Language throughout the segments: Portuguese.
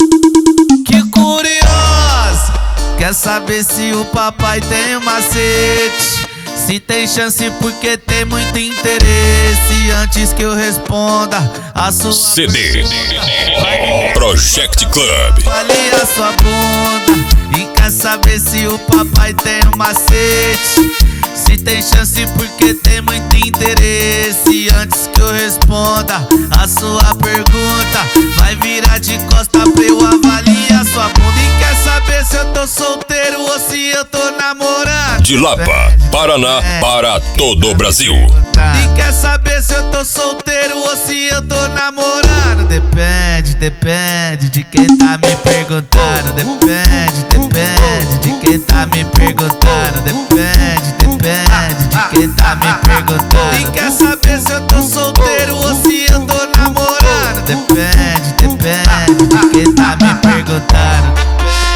Que curioso, quer saber se o papai tem um macete? Se tem chance porque tem muito interesse. Antes que eu responda a sua CD Project Club. Fale a sua bunda e quer saber se o papai tem um macete? Se tem chance porque tem muito interesse. Antes que eu responda a sua pergunta, vai virar de costa pra eu avaliar a sua bunda. E quer saber se eu tô solteiro ou se eu tô namorando? De Lapa, Paraná, para todo o Brasil. E quer saber se eu tô solteiro ou se eu tô namorando? Depende, depende de quem tá me perguntando. Depende, depende de quem tá me perguntando. Depende, depende de quem tá me perguntando. E quer saber se eu tô solteiro ou se eu tô namorando? Depende, depende de quem tá me perguntando.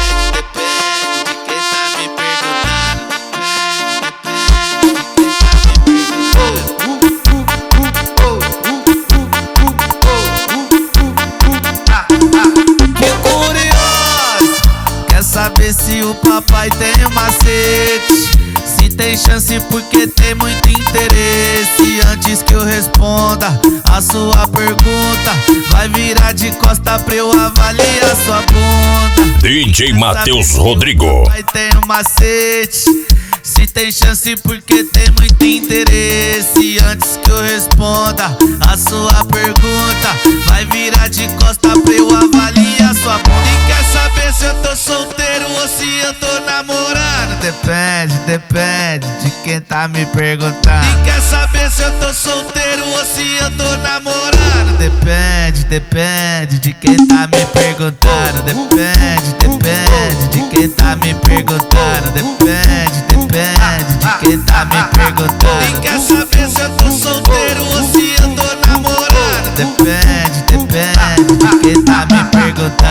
Saber se o papai tem um macete? Se tem chance porque tem muito interesse. Antes que eu responda a sua pergunta, vai virar de costa pra eu avaliar a sua bunda. DJ Matheus Rodrigo. Papai tem um macete? Se tem chance porque tem muito interesse. Antes que eu responda a sua pergunta, vai virar de costa pra eu avaliar a sua bunda. E quer saber se eu tô solteiro ou se eu tô namorando? Depende, depende de quem tá me perguntando. E quer saber se eu tô solteiro ou se eu tô namorando? Depende, depende de quem tá me perguntando. Depende, depende de quem tá me perguntando. Depende, depende de quem tá me perguntando. E quer saber se eu tô solteiro ou se eu tô namorando? Depende, depende de quem tá me perguntando.